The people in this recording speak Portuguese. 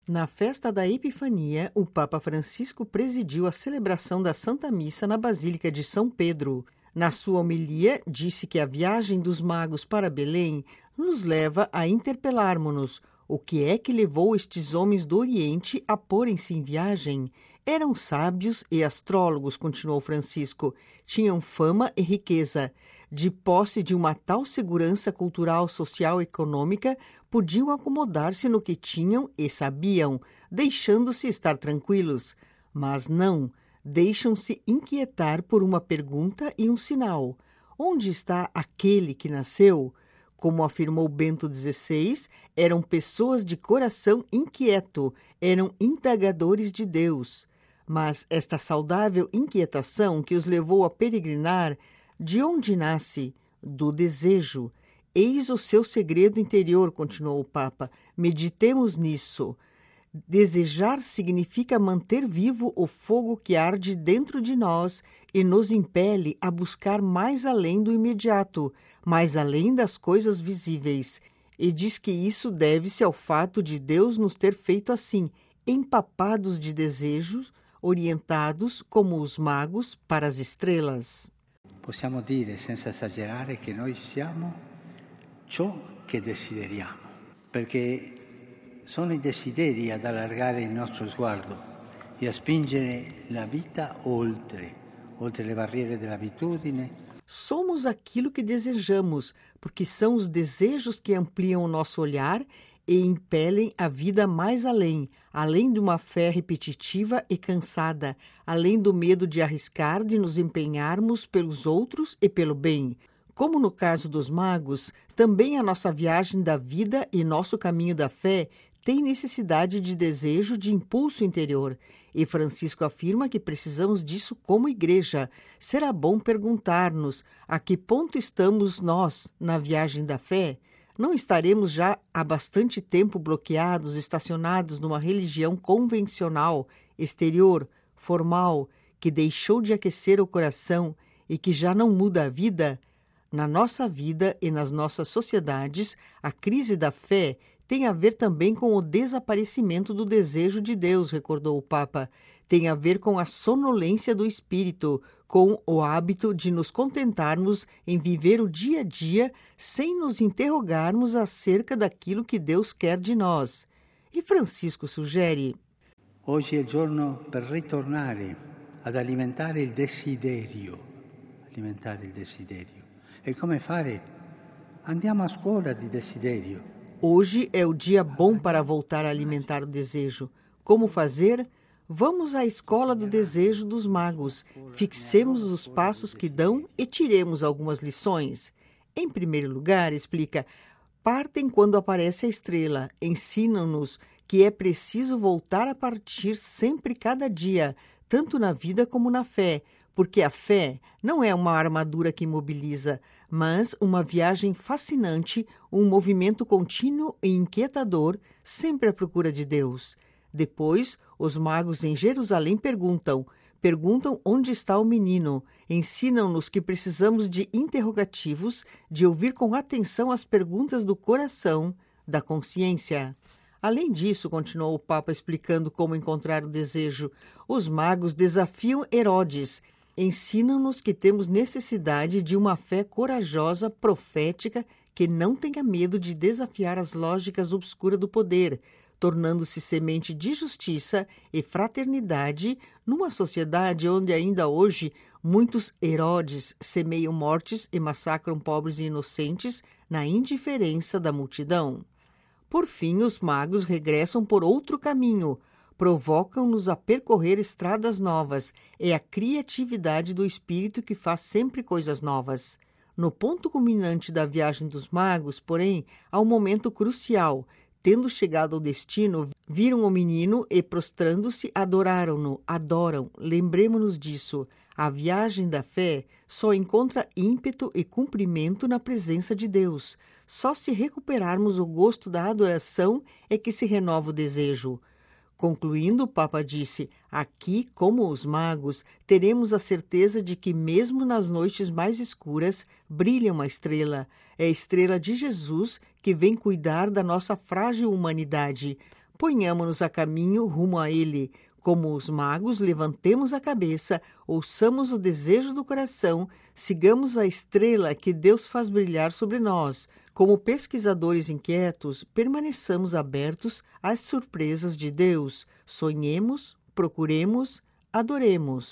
Na festa da Epifania, o Papa Francisco presidiu a celebração da Santa Missa na Basílica de São Pedro. Na sua homilia, disse que a viagem dos magos para Belém nos leva a interpelarmos-nos. O que é que levou estes homens do Oriente a porem-se em viagem? Eram sábios e astrólogos, continuou Francisco. Tinham fama e riqueza. De posse de uma tal segurança cultural, social e econômica, podiam acomodar-se no que tinham e sabiam, deixando-se estar tranquilos. Mas não, deixam-se inquietar por uma pergunta e um sinal. Onde está aquele que nasceu? Como afirmou Bento XVI, eram pessoas de coração inquieto, eram indagadores de Deus. Mas esta saudável inquietação que os levou a peregrinar, de onde nasce? Do desejo. Eis o seu segredo interior, continuou o Papa. Meditemos nisso. Desejar significa manter vivo o fogo que arde dentro de nós e nos impele a buscar mais além do imediato, mais além das coisas visíveis. E diz que isso deve-se ao fato de Deus nos ter feito assim, empapados de desejos, orientados, como os magos, para as estrelas. Possiamo dire, senza esagerare, che noi siamo ciò che desideriamo, perché sono i desideri ad allargare il nostro sguardo e a spingere la vita oltre le barriere dell'abitudine. Somos aquilo que desejamos, porque são os desejos que ampliam o nosso olhar e impelem a vida mais além, além de uma fé repetitiva e cansada, além do medo de arriscar, de nos empenharmos pelos outros e pelo bem. Como no caso dos magos, também a nossa viagem da vida e nosso caminho da fé tem necessidade de desejo, de impulso interior. E Francisco afirma que precisamos disso como igreja. Será bom perguntar-nos a que ponto estamos nós na viagem da fé? Não estaremos já há bastante tempo bloqueados, estacionados numa religião convencional, exterior, formal, que deixou de aquecer o coração e que já não muda a vida? Na nossa vida e nas nossas sociedades, a crise da fé tem a ver também com o desaparecimento do desejo de Deus, recordou o Papa. Tem a ver com a sonolência do espírito, com o hábito de nos contentarmos em viver o dia a dia sem nos interrogarmos acerca daquilo que Deus quer de nós. E Francisco sugere: Oggi è il giorno per ritornare ad alimentare il desiderio. E come fare? Andiamo a scuola di desiderio. Hoje é o dia bom para voltar a alimentar o desejo. Como fazer? Vamos à escola do desejo dos magos, fixemos os passos que dão e tiremos algumas lições. Em primeiro lugar, explica, partem quando aparece a estrela, ensinam-nos que é preciso voltar a partir sempre cada dia, tanto na vida como na fé, porque a fé não é uma armadura que imobiliza, mas uma viagem fascinante, um movimento contínuo e inquietador, sempre à procura de Deus. Depois, os magos em Jerusalém perguntam onde está o menino, ensinam-nos que precisamos de interrogativos, de ouvir com atenção as perguntas do coração, da consciência. Além disso, continuou o Papa explicando como encontrar o desejo, os magos desafiam Herodes, ensinam-nos que temos necessidade de uma fé corajosa, profética, que não tenha medo de desafiar as lógicas obscuras do poder, tornando-se semente de justiça e fraternidade numa sociedade onde ainda hoje muitos Herodes semeiam mortes e massacram pobres e inocentes na indiferença da multidão. Por fim, os magos regressam por outro caminho, provocam-nos a percorrer estradas novas. É a criatividade do espírito que faz sempre coisas novas. No ponto culminante da viagem dos magos, porém, há um momento crucial. Tendo chegado ao destino, viram o menino e, prostrando-se, adoraram-no, adoram. Lembremo-nos disso. A viagem da fé só encontra ímpeto e cumprimento na presença de Deus. Só se recuperarmos o gosto da adoração é que se renova o desejo. Concluindo, o Papa disse, aqui, como os magos, teremos a certeza de que mesmo nas noites mais escuras brilha uma estrela. É a estrela de Jesus que vem cuidar da nossa frágil humanidade. ponhamo-nos a caminho rumo a ele. Como os magos, levantemos a cabeça, ouçamos o desejo do coração, sigamos a estrela que Deus faz brilhar sobre nós. Como pesquisadores inquietos, permaneçamos abertos às surpresas de Deus. Sonhemos, procuremos, adoremos.